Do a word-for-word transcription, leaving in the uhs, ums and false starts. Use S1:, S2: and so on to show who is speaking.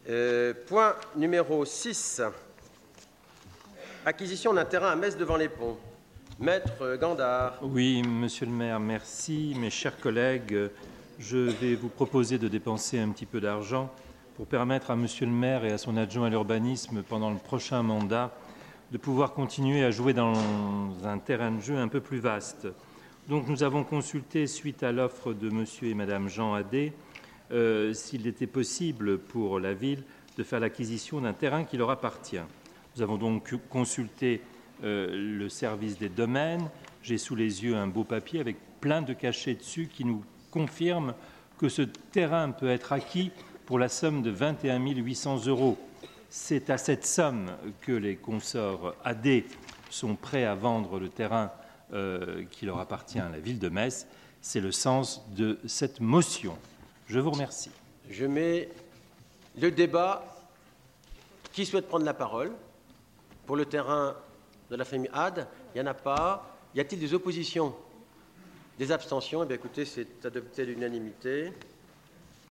S1: Euh, point numéro six. Acquisition d'un terrain à Metz-devant-les-Ponts. Maître Gandard.
S2: Oui, monsieur le maire, merci. Mes chers collègues, je vais vous proposer de dépenser un petit peu d'argent pour permettre à monsieur le maire et à son adjoint à l'urbanisme, pendant le prochain mandat, de pouvoir continuer à jouer dans un terrain de jeu un peu plus vaste. Donc nous avons consulté, suite à l'offre de monsieur et madame Jean Adé, euh, s'il était possible pour la ville de faire l'acquisition d'un terrain qui leur appartient. Nous avons donc consulté euh, le service des domaines. J'ai sous les yeux un beau papier avec plein de cachets dessus qui nous confirme que ce terrain peut être acquis pour la somme de vingt et un mille huit cents euros. C'est à cette somme que les consorts A D sont prêts à vendre le terrain euh, qui leur appartient à la ville de Metz. C'est le sens de cette motion. Je vous remercie.
S1: Je mets le débat. Qui souhaite prendre la parole pour le terrain de la famille Had? Il n'y en a pas. Y a-t-il des oppositions? Des abstentions? Eh bien, écoutez, c'est adopté à l'unanimité.